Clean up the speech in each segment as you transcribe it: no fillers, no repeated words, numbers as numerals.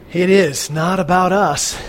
It is not about us.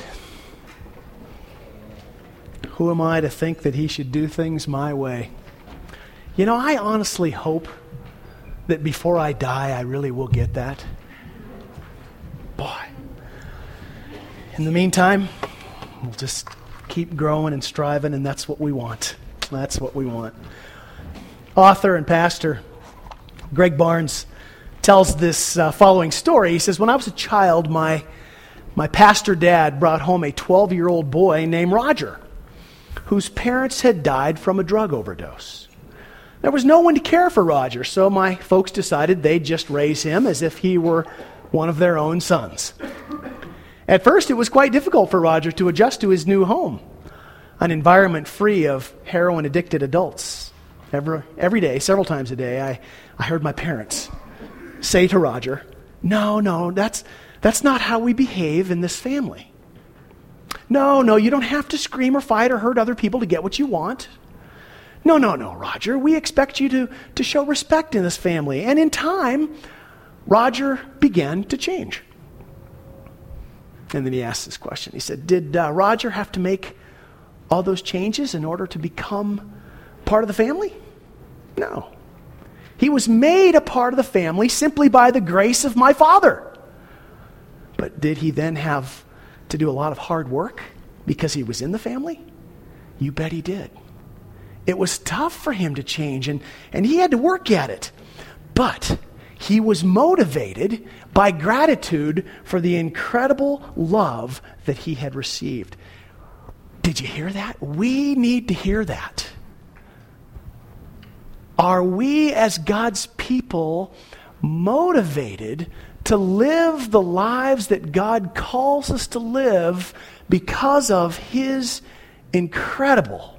Who am I to think that he should do things my way? You know, I honestly hope that before I die, I really will get that. Boy. In the meantime, we'll just keep growing and striving, and that's what we want. That's what we want. Author and pastor Greg Barnes tells this following story. He says, when I was a child, my pastor dad brought home a 12-year-old boy named Roger, whose parents had died from a drug overdose. There was no one to care for Roger, so my folks decided they'd just raise him as if he were one of their own sons. At first, it was quite difficult for Roger to adjust to his new home, an environment free of heroin-addicted adults. Every day, several times a day, I heard my parents say to Roger, no, that's not how we behave in this family. No, you don't have to scream or fight or hurt other people to get what you want. No, Roger, we expect you to show respect in this family. And in time, Roger began to change. And then he asked this question. He said, did Roger have to make all those changes in order to become part of the family? No. He was made a part of the family simply by the grace of my Father. But did he then have to do a lot of hard work because he was in the family? You bet he did. It was tough for him to change, and he had to work at it. But he was motivated by gratitude for the incredible love that he had received. Did you hear that? We need to hear that. Are we as God's people motivated to live the lives that God calls us to live because of his incredible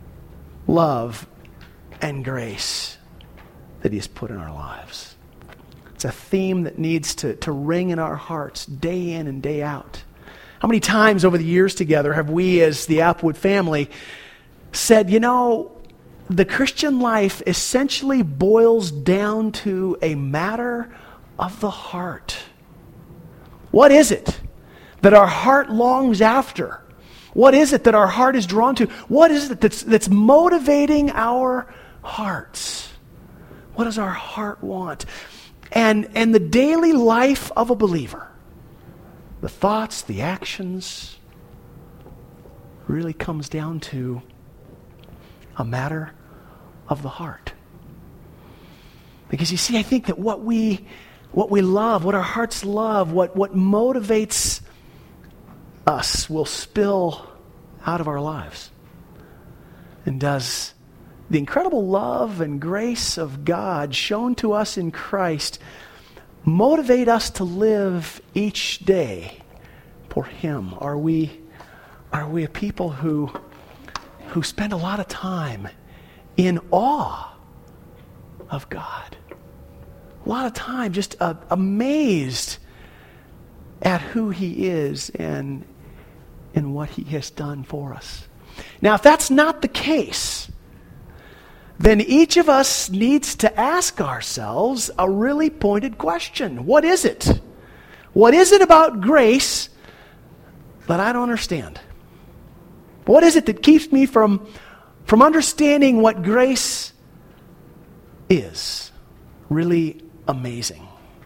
love and grace that he has put in our lives? It's a theme that needs to ring in our hearts day in and day out. How many times over the years together have we as the Applewood family said, you know, the Christian life essentially boils down to a matter of the heart. What is it that our heart longs after? What is it that our heart is drawn to? What is it that's motivating our hearts? What does our heart want? And the daily life of a believer, the thoughts, the actions, really comes down to a matter of the heart. Because you see, I think that what we love, what our hearts love, what motivates us will spill out of our lives. And does the incredible love and grace of God shown to us in Christ motivate us to live each day for him? Are we a people who spend a lot of time in awe of God? A lot of time just amazed at who he is and what he has done for us. Now, if that's not the case, then each of us needs to ask ourselves a really pointed question. What is it? What is it about grace that I don't understand? What is it that keeps me from understanding what grace is? Really amazing,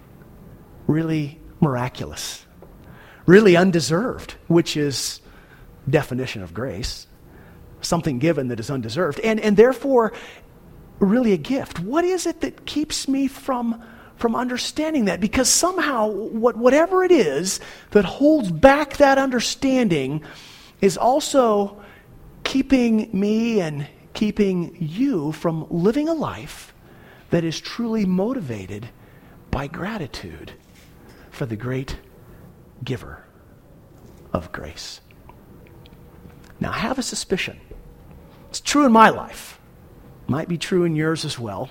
really miraculous, really undeserved, which is definition of grace, something given that is undeserved, and therefore really a gift. What is it that keeps me from understanding that? Because somehow, whatever it is that holds back that understanding is also keeping me and keeping you from living a life that is truly motivated by gratitude for the great giver of grace. Now, I have a suspicion. It's true in my life. Might be true in yours as well.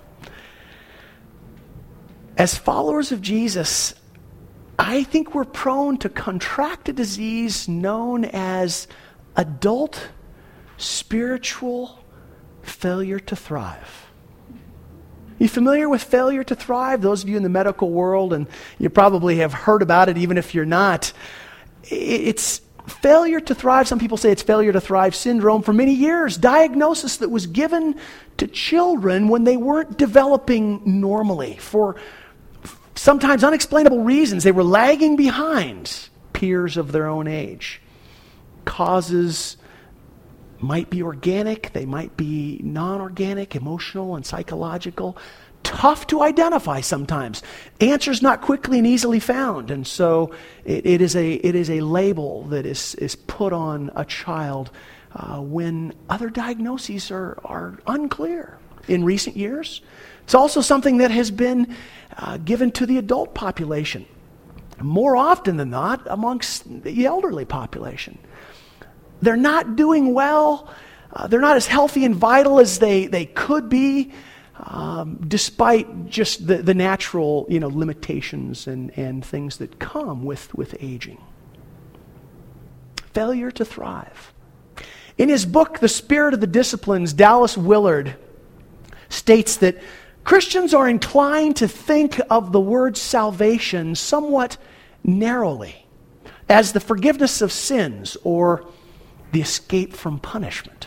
As followers of Jesus, I think we're prone to contract a disease known as adult spiritual failure to thrive. You familiar with failure to thrive? Those of you in the medical world, and you probably have heard about it even if you're not. It's failure to thrive. Some people say it's failure to thrive syndrome. For many years, diagnosis that was given to children when they weren't developing normally. For sometimes unexplainable reasons, they were lagging behind peers of their own age. Causes might be organic, they might be non-organic, emotional and psychological. Tough to identify sometimes. Answers not quickly and easily found. And so it is a label that is put on a child when other diagnoses are unclear. In recent years, it's also something that has been given to the adult population. More often than not, amongst the elderly population. They're not doing well. They're not as healthy and vital as they could be, despite just the natural, limitations and things that come with aging. Failure to thrive. In his book, The Spirit of the Disciplines, Dallas Willard states that Christians are inclined to think of the word salvation somewhat narrowly, as the forgiveness of sins or the escape from punishment.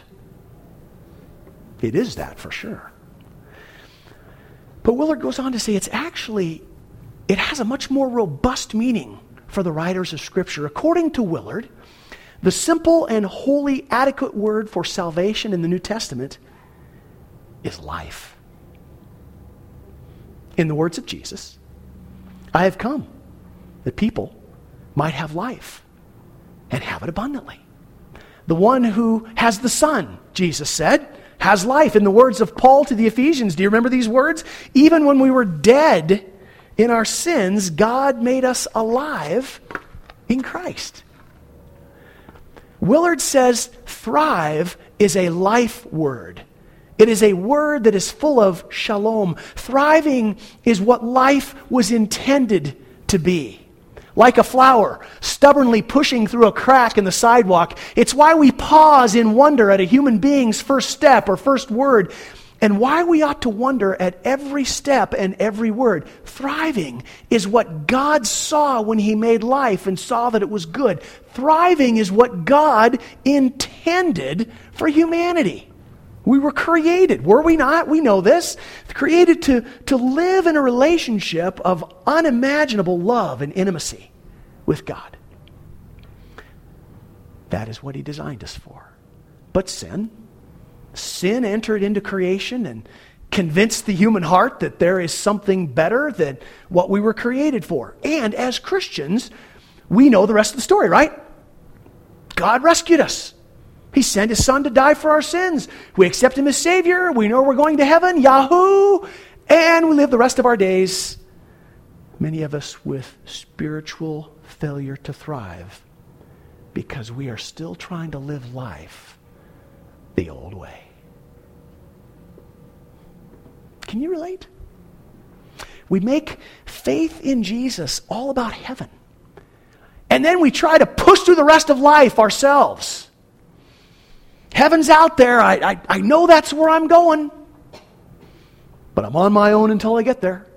It is that for sure. But Willard goes on to say it has a much more robust meaning for the writers of Scripture. According to Willard, the simple and wholly adequate word for salvation in the New Testament is life. In the words of Jesus, I have come that people might have life and have it abundantly. The one who has the Son, Jesus said, has life. In the words of Paul to the Ephesians, do you remember these words? Even when we were dead in our sins, God made us alive in Christ. Willard says thrive is a life word. It is a word that is full of shalom. Thriving is what life was intended to be. Like a flower, stubbornly pushing through a crack in the sidewalk. It's why we pause in wonder at a human being's first step or first word, and why we ought to wonder at every step and every word. Thriving is what God saw when He made life and saw that it was good. Thriving is what God intended for humanity. We were created, were we not? We know this. Created to live in a relationship of unimaginable love and intimacy with God. That is what He designed us for. But sin entered into creation and convinced the human heart that there is something better than what we were created for. And as Christians, we know the rest of the story, right? God rescued us. He sent His Son to die for our sins. We accept Him as Savior. We know we're going to heaven. Yahoo! And we live the rest of our days, many of us with spiritual failure to thrive, because we are still trying to live life the old way. Can you relate? We make faith in Jesus all about heaven. And then we try to push through the rest of life ourselves. Heaven's out there. I know that's where I'm going. But I'm on my own until I get there.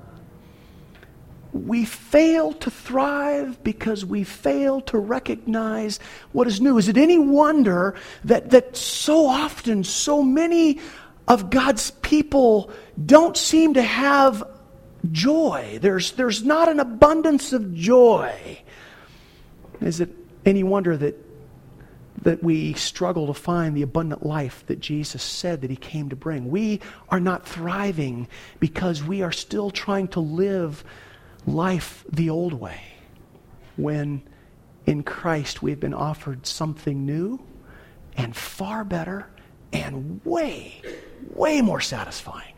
We fail to thrive because we fail to recognize what is new. Is it any wonder that so often, so many of God's people don't seem to have joy? There's not an abundance of joy. Is it any wonder that we struggle to find the abundant life that Jesus said that He came to bring? We are not thriving because we are still trying to live life the old way, when in Christ we've been offered something new and far better and way, way more satisfying.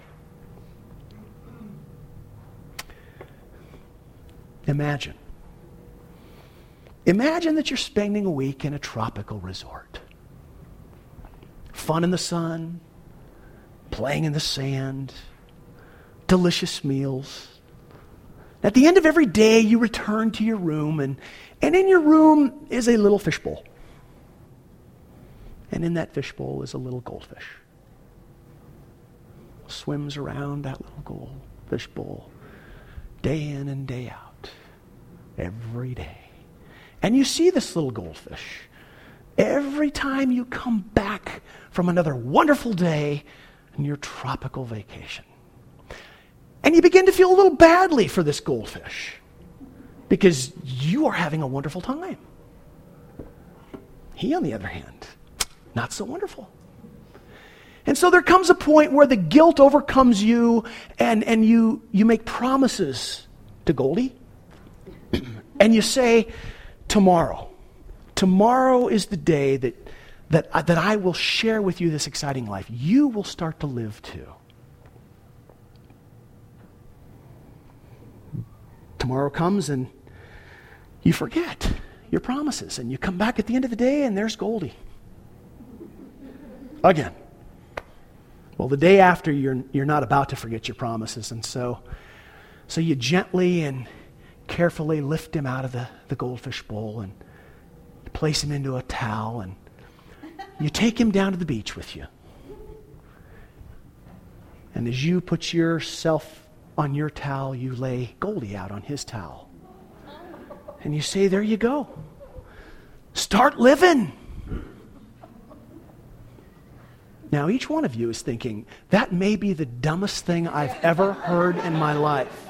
Imagine that you're spending a week in a tropical resort. Fun in the sun, playing in the sand, delicious meals. At the end of every day, you return to your room, and in your room is a little fishbowl. And in that fishbowl is a little goldfish. swims around that little goldfish bowl day in and day out, every day. And you see this little goldfish every time you come back from another wonderful day in your tropical vacation. And you begin to feel a little badly for this goldfish because you are having a wonderful time. He, on the other hand, not so wonderful. And so there comes a point where the guilt overcomes you and you make promises to Goldie. And you say, tomorrow is the day that I will share with you this exciting life. You will start to live too. Tomorrow comes and you forget your promises, and you come back at the end of the day and there's Goldie. Again. Well, the day after, you're not about to forget your promises, and so you gently and carefully lift him out of the goldfish bowl and place him into a towel, and you take him down to the beach with you. And as you put yourself on your towel, you lay Goldie out on his towel. And you say, there you go. Start living. Now, each one of you is thinking, that may be the dumbest thing I've ever heard in my life.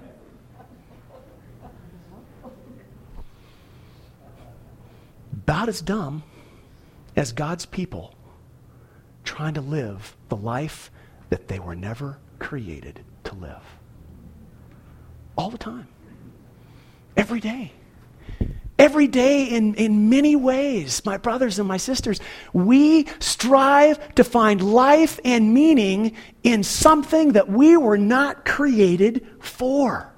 About as dumb as God's people trying to live the life that they were never created to live. All the time. Every day. Every day in many ways, my brothers and my sisters, we strive to find life and meaning in something that we were not created for.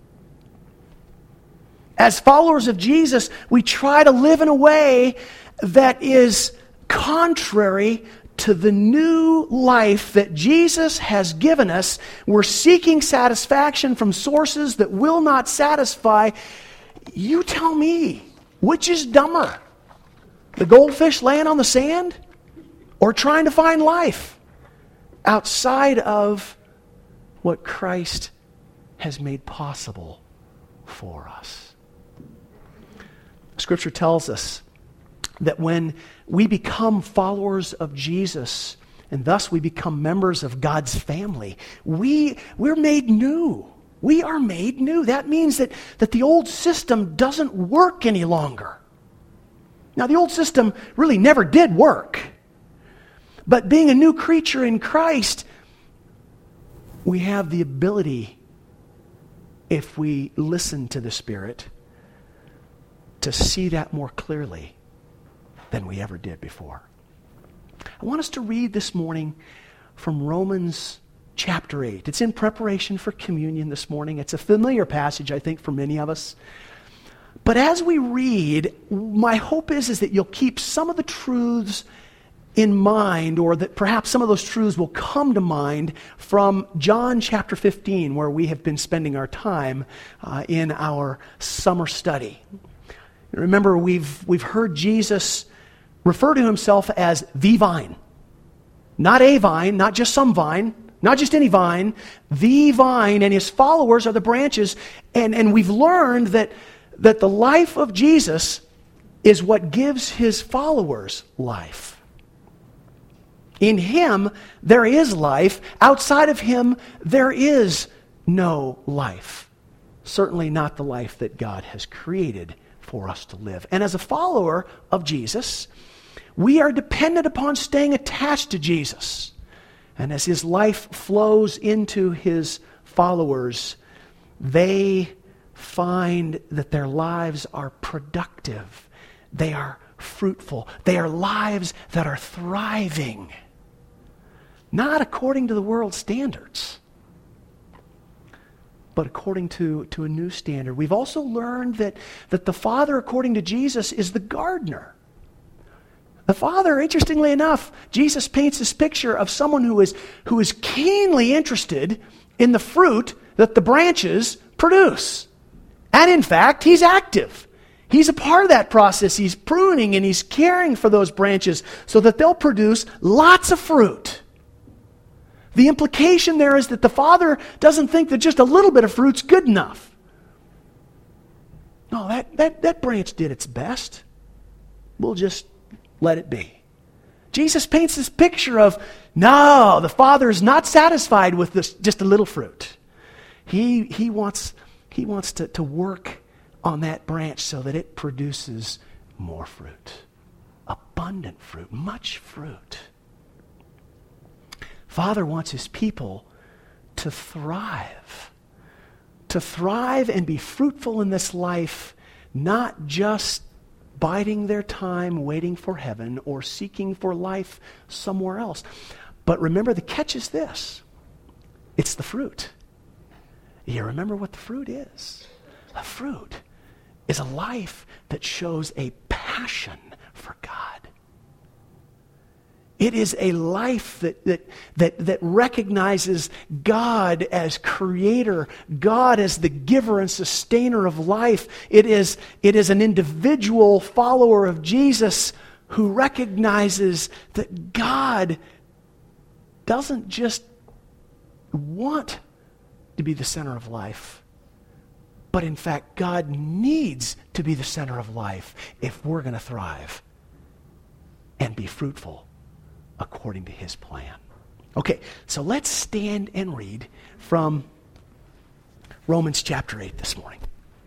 As followers of Jesus, we try to live in a way that is contrary to the new life that Jesus has given us. We're seeking satisfaction from sources that will not satisfy. You tell me, which is dumber? The goldfish laying on the sand or trying to find life outside of what Christ has made possible for us? Scripture tells us that when we become followers of Jesus and thus we become members of God's family, we're made new. We are made new. That means that the old system doesn't work any longer. Now, the old system really never did work. But being a new creature in Christ, we have the ability, if we listen to the Spirit, to see that more clearly than we ever did before. I want us to read this morning from Romans chapter 8. It's in preparation for communion this morning. It's a familiar passage, I think, for many of us. But as we read, my hope is that you'll keep some of the truths in mind, or that perhaps some of those truths will come to mind from John chapter 15, where we have been spending our time in our summer study. Remember, we've heard Jesus refer to himself as the vine. Not a vine, not just some vine, not just any vine, the vine, and his followers are the branches. And we've learned that the life of Jesus is what gives his followers life. In him, there is life. Outside of him, there is no life. Certainly not the life that God has created for us to live. And as a follower of Jesus, we are dependent upon staying attached to Jesus. And as his life flows into his followers, they find that their lives are productive. They are fruitful. They are lives that are thriving. Not according to the world's standards, but according to a new standard. We've also learned that the Father, according to Jesus, is the gardener. The Father, interestingly enough, Jesus paints this picture of someone who is keenly interested in the fruit that the branches produce. And in fact, he's active. He's a part of that process. He's pruning and he's caring for those branches so that they'll produce lots of fruit. The implication there is that the Father doesn't think that just a little bit of fruit's good enough. No, that branch did its best. We'll just let it be. Jesus paints this picture of, no, the Father is not satisfied with this, just a little fruit. He wants to work on that branch so that it produces more fruit. Abundant fruit, much fruit. Father wants his people to thrive and be fruitful in this life, not just biding their time waiting for heaven or seeking for life somewhere else. But remember, the catch is this. It's the fruit. You remember what the fruit is? A fruit is a life that shows a passion for God. It is a life that recognizes God as creator, God as the giver and sustainer of life. It is an individual follower of Jesus who recognizes that God doesn't just want to be the center of life, but in fact, God needs to be the center of life if we're going to thrive and be fruitful according to his plan. Okay, so let's stand and read from Romans chapter 8 this morning.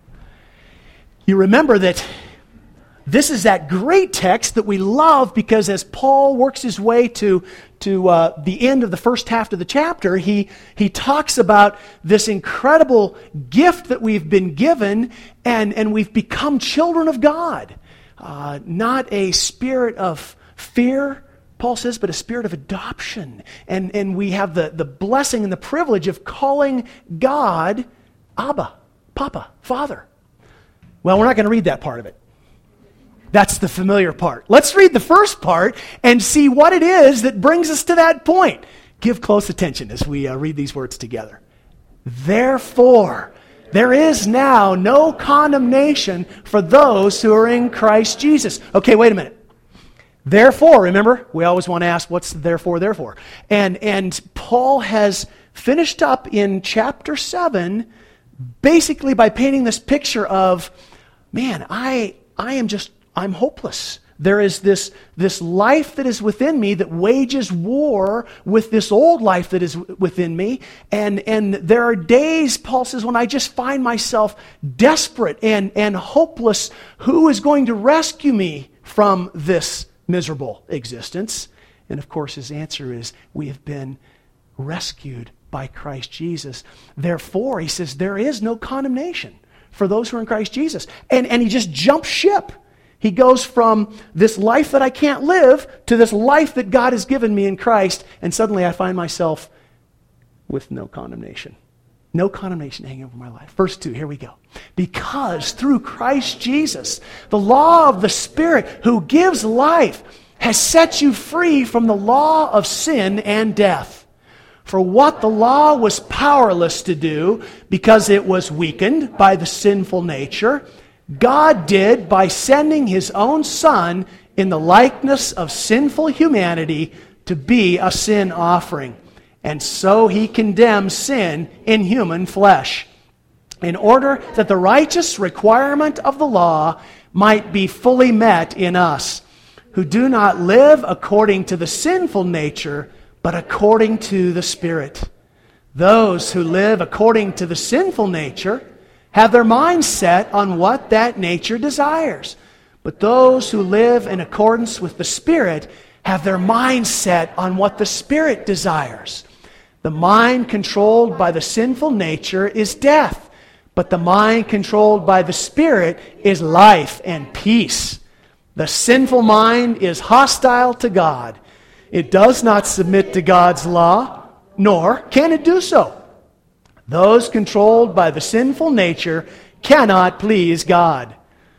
You remember that this is that great text that we love because as Paul works his way to the end of the first half of the chapter, he talks about this incredible gift that we've been given and we've become children of God. Not a spirit of fear, Paul says, but a spirit of adoption. And we have the blessing and the privilege of calling God Abba, Papa, Father. Well, we're not going to read that part of it. That's the familiar part. Let's read the first part and see what it is that brings us to that point. Give close attention as we read these words together. Therefore, there is now no condemnation for those who are in Christ Jesus. Okay, wait a minute. Therefore, remember, we always want to ask, what's therefore? And Paul has finished up in chapter 7 basically by painting this picture of, man, I'm hopeless. There is this life that is within me that wages war with this old life that is within me. And there are days, Paul says, when I just find myself desperate and hopeless. Who is going to rescue me from this miserable existence? And of course his answer is, we have been rescued by Christ Jesus. Therefore, he says, there is no condemnation for those who are in Christ Jesus. And he just jumps ship. He goes from this life that I can't live to this life that God has given me in Christ, and suddenly I find myself with no condemnation. No condemnation hanging over my life. Verse 2, here we go. Because through Christ Jesus, the law of the Spirit who gives life has set you free from the law of sin and death. For what the law was powerless to do, because it was weakened by the sinful nature, God did by sending his own Son in the likeness of sinful humanity to be a sin offering. And so he condemns sin in human flesh, in order that the righteous requirement of the law might be fully met in us, who do not live according to the sinful nature, but according to the Spirit. Those who live according to the sinful nature have their minds set on what that nature desires. But those who live in accordance with the Spirit have their minds set on what the Spirit desires. The mind controlled by the sinful nature is death, but the mind controlled by the Spirit is life and peace. The sinful mind is hostile to God. It does not submit to God's law, nor can it do so. Those controlled by the sinful nature cannot please God.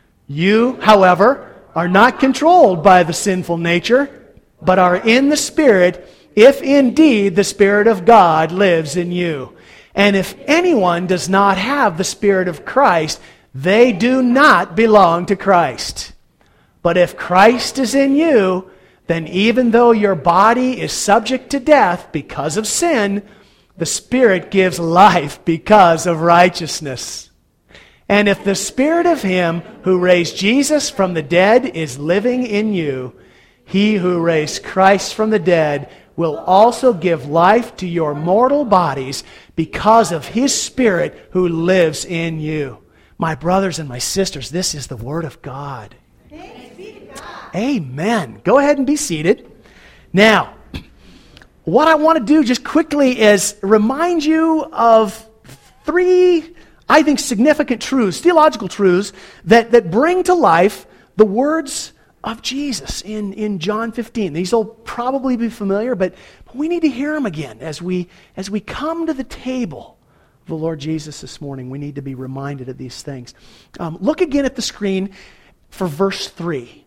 You, however, are not controlled by the sinful nature, but are in the Spirit, if indeed the Spirit of God lives in you. And if anyone does not have the Spirit of Christ, they do not belong to Christ. But if Christ is in you, then even though your body is subject to death because of sin, the Spirit gives life because of righteousness. And if the Spirit of Him who raised Jesus from the dead is living in you, He who raised Christ from the dead will also give life to your mortal bodies because of His Spirit who lives in you. My brothers and my sisters, this is the Word of God. Thanks be to God. Amen. Go ahead and be seated. Now, what I want to do just quickly is remind you of three, I think, significant truths, theological truths, that bring to life the words of Jesus in John 15. These will probably be familiar, but we need to hear them again as we come to the table of the Lord Jesus this morning. We need to be reminded of these things. Look again at the screen for verse 3.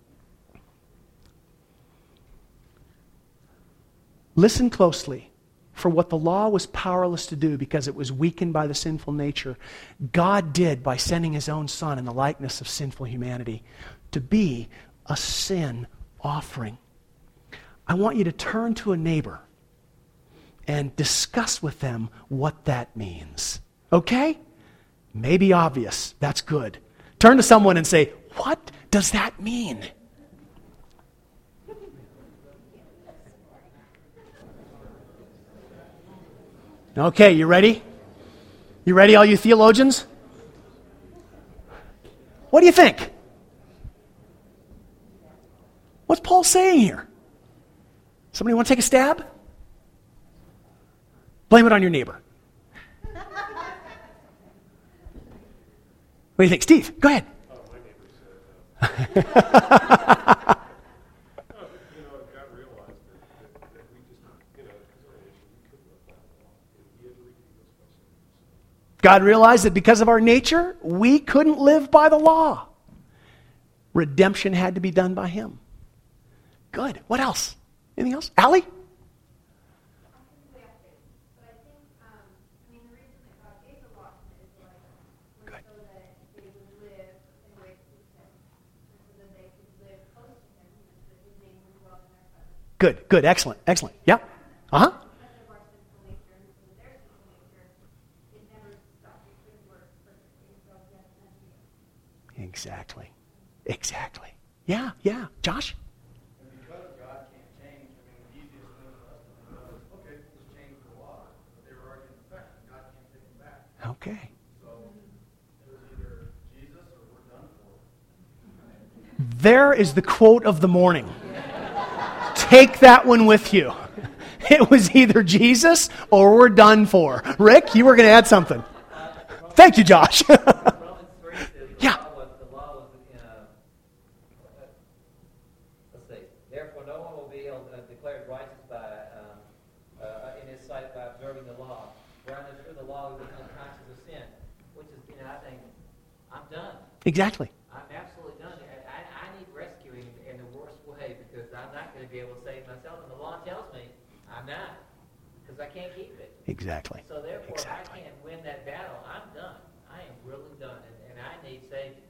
Listen closely. For what the law was powerless to do because it was weakened by the sinful nature, God did by sending His own Son in the likeness of sinful humanity to be a sin offering. I want you to turn to a neighbor and discuss with them what that means. Okay? Maybe obvious. That's good. Turn to someone and say, what does that mean? Okay, you ready? You ready, all you theologians? What do you think? What's Paul saying here? Somebody want to take a stab? Blame it on your neighbor. What do you think? Steve, go ahead. My neighbor said, God realized that we just, because of our nation, we couldn't live by the law. He had to redeem us by sin. God realized that because of our nature, we couldn't live by the law. Redemption had to be done by Him. Good. What else? Anything else? Allie? Good. Excellent. Yeah. Uh-huh. Exactly. Yeah. Josh? And because God can't change, the easiest thing for us to do is, okay, let's change the law. But they were already in effect, and God can't take them back. Okay. So it was either Jesus or we're done for. There is the quote of the morning. Take that one with you. It was either Jesus or we're done for. Rick, you were going to add something. Thank you, Josh. Romans 3 says Yeah. the law was let's see. Therefore, no one will be declared righteous in His sight by observing the law. For under through the law we become conscious of sin, which is, I think, I'm done. Exactly. I'm absolutely done. I need rescuing in the worst way because I'm not going to be able to save myself, and the law tells me I'm not because I can't keep it. Exactly. So therefore, if I can't win that battle, I'm done. I am really done, and I need Savior.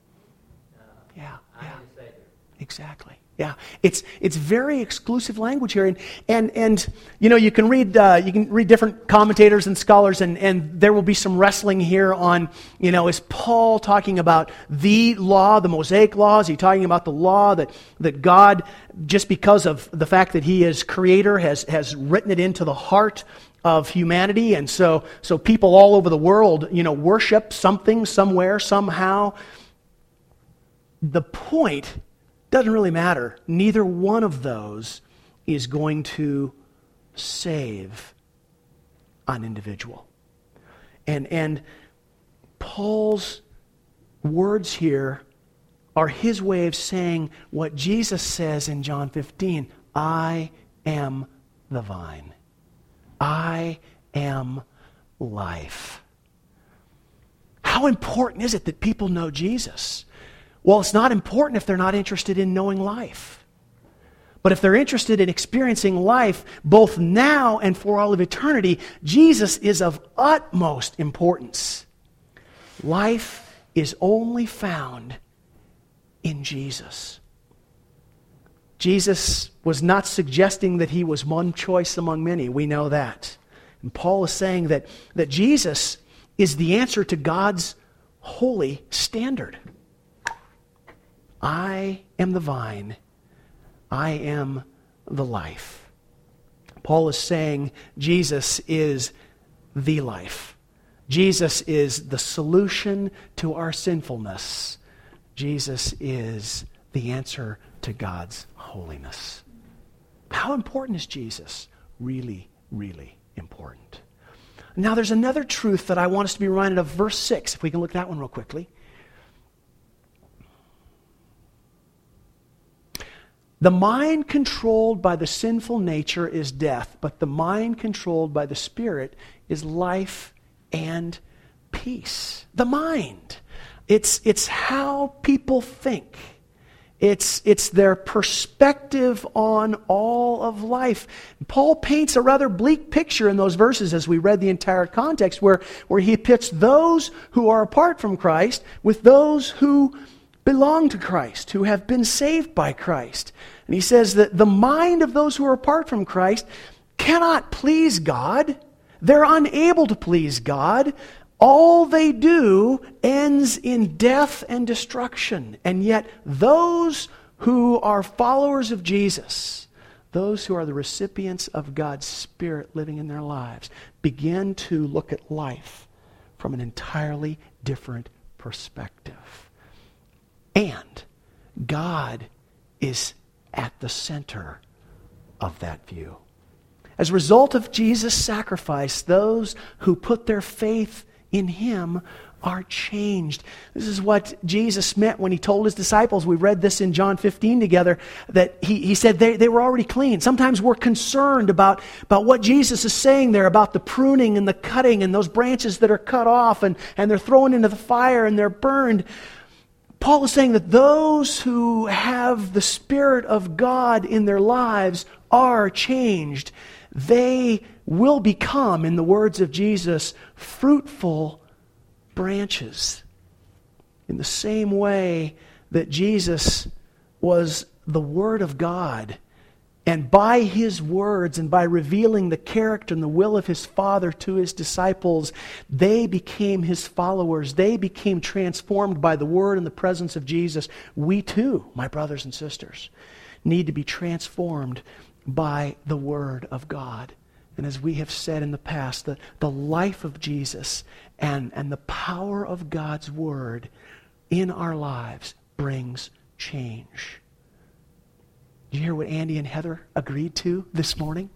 I need a Savior. Exactly. Yeah. It's very exclusive language here, and you can read different commentators and scholars, and there will be some wrestling here on, is Paul talking about the law, the Mosaic law? Is he talking about the law that God, just because of the fact that He is Creator, has written it into the heart of humanity, and so people all over the world, worship something, somewhere, somehow. The point doesn't really matter. Neither one of those is going to save an individual. And Paul's words here are his way of saying what Jesus says in John 15, I am the vine. I am life. How important is it that people know Jesus? Well, it's not important if they're not interested in knowing life. But if they're interested in experiencing life both now and for all of eternity, Jesus is of utmost importance. Life is only found in Jesus. Jesus was not suggesting that he was one choice among many. We know that. And Paul is saying that Jesus is the answer to God's holy standard. I am the vine. I am the life. Paul is saying Jesus is the life. Jesus is the solution to our sinfulness. Jesus is the answer to God's holiness. How important is Jesus? Really, really important. Now there's another truth that I want us to be reminded of. Verse 6, if we can look at that one real quickly. The mind controlled by the sinful nature is death, but the mind controlled by the Spirit is life and peace. The mind. It's how people think. It's their perspective on all of life. Paul paints a rather bleak picture in those verses as we read the entire context where he pits those who are apart from Christ with those who belong to Christ, who have been saved by Christ. And he says that the mind of those who are apart from Christ cannot please God. They're unable to please God. All they do ends in death and destruction. And yet those who are followers of Jesus, those who are the recipients of God's Spirit living in their lives, begin to look at life from an entirely different perspective. And God is at the center of that view. As a result of Jesus' sacrifice, those who put their faith in Him are changed. This is what Jesus meant when He told His disciples. We read this in John 15 together, that He said they were already clean. Sometimes we're concerned about what Jesus is saying there, about the pruning and the cutting and those branches that are cut off and they're thrown into the fire and they're burned. Paul is saying that those who have the Spirit of God in their lives are changed. They will become, in the words of Jesus, fruitful branches. In the same way that Jesus was the Word of God, and by His words and by revealing the character and the will of His Father to His disciples, they became His followers. They became transformed by the Word and the presence of Jesus. We too, my brothers and sisters, need to be transformed by the Word of God. And as we have said in the past, the life of Jesus and the power of God's Word in our lives brings change. Did you hear what Andy and Heather agreed to this morning?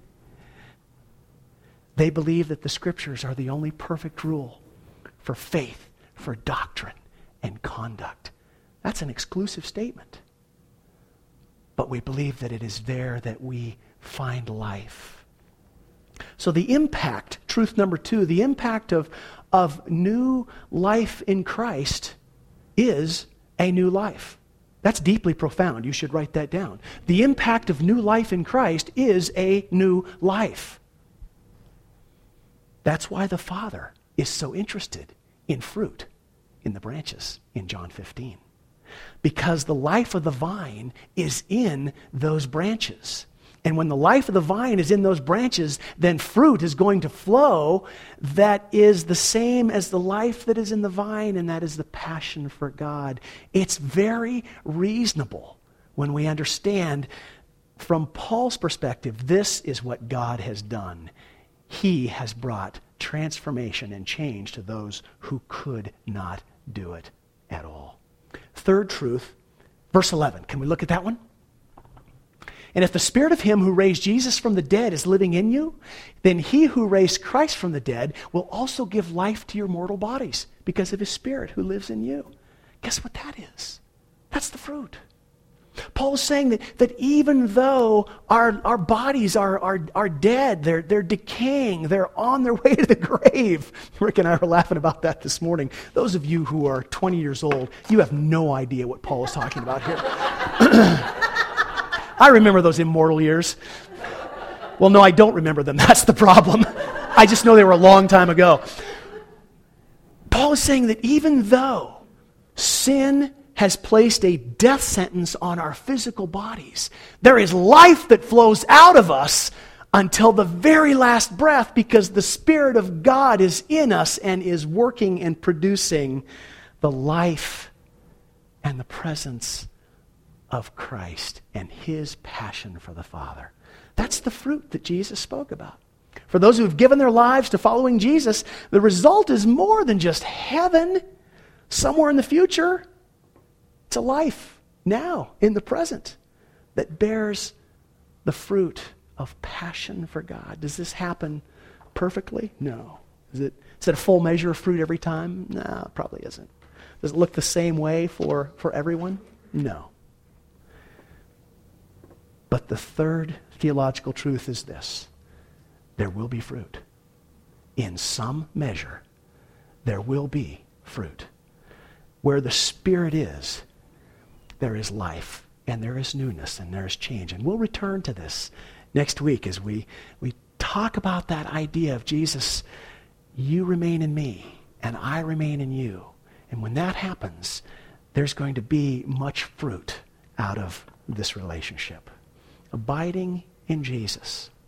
They believe that the Scriptures are the only perfect rule for faith, for doctrine, and conduct. That's an exclusive statement. But we believe that it is there that we find life. So the impact, truth number 2, the impact of new life in Christ is a new life. That's deeply profound. You should write that down. The impact of new life in Christ is a new life. That's why the Father is so interested in fruit in the branches in John 15. Because the life of the vine is in those branches. And when the life of the vine is in those branches, then fruit is going to flow that is the same as the life that is in the vine, and that is the passion for God. It's very reasonable when we understand from Paul's perspective, this is what God has done. He has brought transformation and change to those who could not do it at all. Third truth, verse 11. Can we look at that one? And if the Spirit of Him who raised Jesus from the dead is living in you, then He who raised Christ from the dead will also give life to your mortal bodies because of His Spirit who lives in you. Guess what that is? That's the fruit. Paul is saying that even though our bodies are dead, they're decaying, they're on their way to the grave. Rick and I were laughing about that this morning. Those of you who are 20 years old, you have no idea what Paul is talking about here. I remember those immortal years. Well, no, I don't remember them. That's the problem. I just know they were a long time ago. Paul is saying that even though sin has placed a death sentence on our physical bodies. There is life that flows out of us until the very last breath, because the Spirit of God is in us and is working and producing the life and the presence of Christ and His passion for the Father. That's the fruit that Jesus spoke about. For those who have given their lives to following Jesus, the result is more than just heaven somewhere in the future. It's a life now, in the present, that bears the fruit of passion for God. Does this happen perfectly? No. Is it a full measure of fruit every time? No, it probably isn't. Does it look the same way for everyone? No. But the third theological truth is this: there will be fruit. In some measure, there will be fruit. Where the Spirit is, there is life, and there is newness, and there is change. And we'll return to this next week as we talk about that idea of Jesus, you remain in me, and I remain in you. And when that happens, there's going to be much fruit out of this relationship. Abiding in Jesus